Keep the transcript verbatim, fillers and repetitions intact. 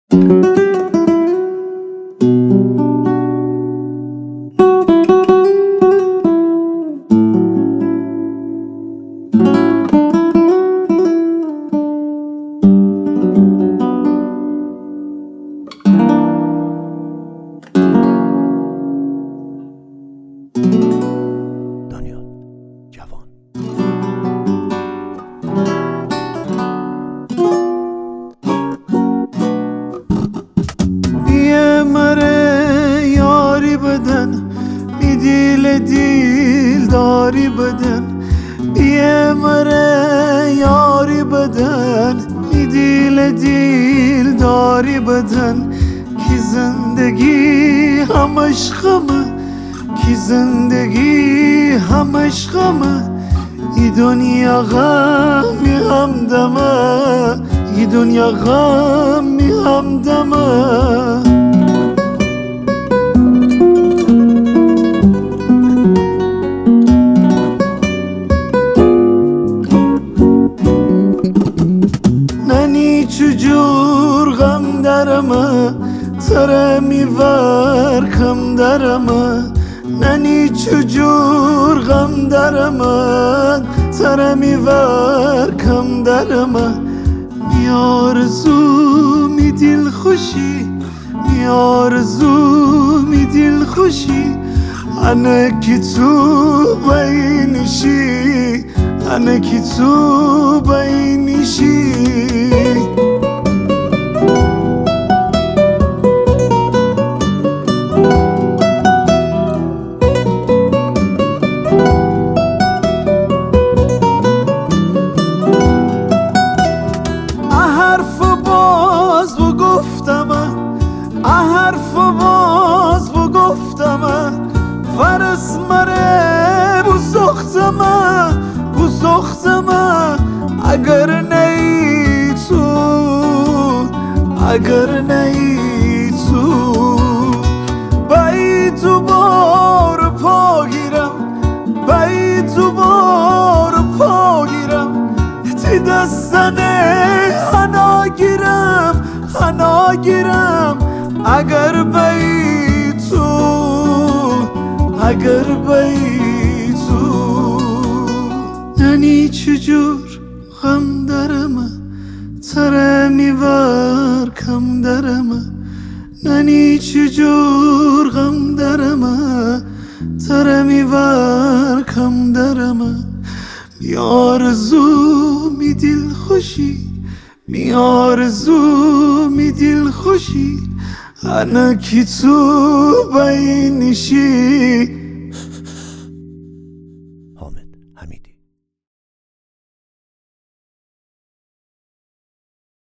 دیل دیل داری بدن بیه مره یاری بدن می دیل دیل داری بدن کی زندگی همش غمه کی زندگی همش غمه ای دنیا غمی همدمه ای دنیا غمی همدمه چجور غم درمه تره میور کم درمه ننی چجور غم درمه تره میور کم درمه میارزو می دل خوشی میارزو می دل خوشی انه کی تو بینشی انه کی تو بینشی حرف باز بو گفتمه فرس مره بو سختمه بو سختمه اگر نی تو اگر نی تو بای تو بار پا گیرم بای تو بار پا گیرم تی دستنه حنا گیرم حنا گیرم اگر بی تو اگر بی تو ننی چجور غم درمه تره میور کم درمه ننی چجور غم درمه تره میور کم درمه میارزو می دل خوشی میارزو می دل خوشی انا کی تو بینشی. حامد حمیدی.